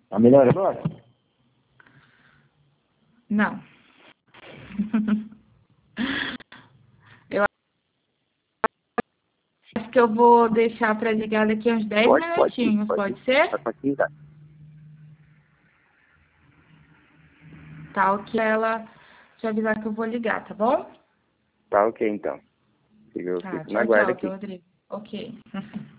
Tá melhor agora? Não. Eu acho que eu vou deixar para ligar daqui a uns 10 minutinhos, pode ser? Pode ligar. Tá, o que ela te avisar que eu vou ligar, tá bom? Tá ok, então. Eu Tá, fico na tchau, guarda tchau, aqui. Rodrigo. Ok.